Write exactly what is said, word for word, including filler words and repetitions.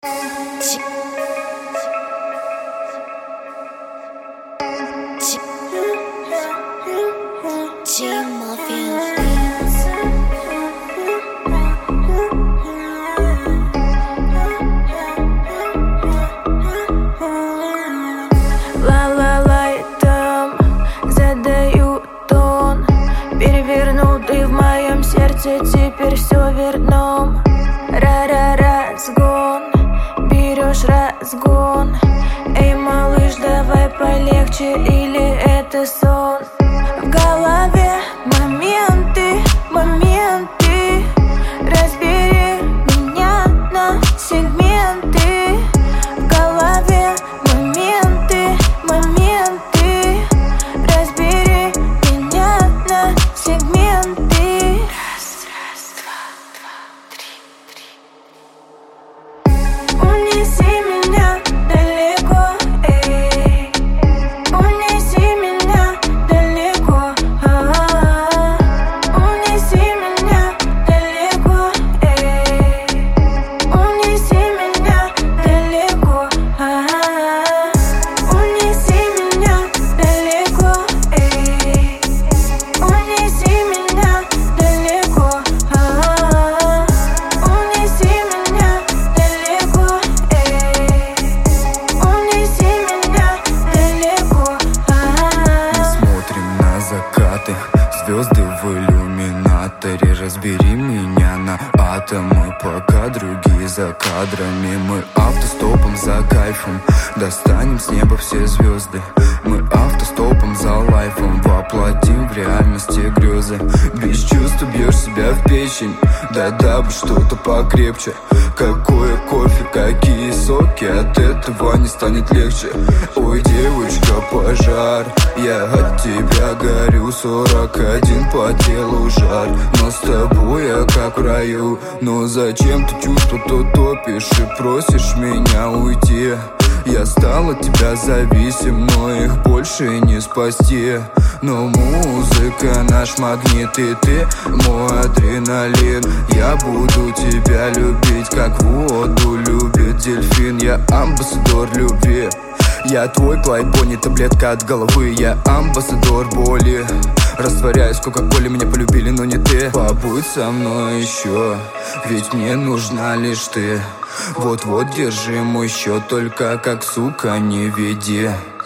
Ла-ла-лайтом задаю тон. Перевернул ты в моем сердце, теперь все верном. Ра-ра-разгон, берешь разгон. Эй, малыш, давай полегче, или это сон? В голове моменты, моменты. Разбери меня на сегменты. В голове моменты, моменты. Разбери меня на сегменты. Раз, раз, два, два, три, три. Унеси меня далеко, эй. Унеси меня далеко, а-а-а. Унеси меня далеко, эй. Унеси меня далеко, а-а-а. Унеси меня далеко, эй. Унеси меня далеко, а-а-а. Унеси меня далеко, эй. Унеси меня далеко, а-а-а. Мы смотрим на закаты, звезды в иллюминаторе. Разбери меня на атомы, пока другие за кадрами. Мы автостопом за кайфом, достанем с неба все звезды. Мы автостопом за лайфом, воплотим в реальности грезы. Без чувств бьешь себя в печень, да-да, бы что-то покрепче. Какое кофе, какие соки, от этого не станет легче. Ой, девочка, пожар, я от тебя горю. Сорок один по телу жар, но с тобой я как в раю. Но зачем ты чувства-то топишь и просишь меня уйти? Я стал от тебя зависим, но их больше не спасти. Но музыка наш магнит, и ты мой адреналин. Я буду тебя любить, как воду любит дельфин. Я амбассадор любви, я твой Клайд Бонни, таблетка от головы. Я амбассадор боли, растворяюсь в кока-коле. Меня полюбили, но не ты. Побудь со мной еще, ведь мне нужна лишь ты. Вот-вот держи мой счет, только как сука не веди.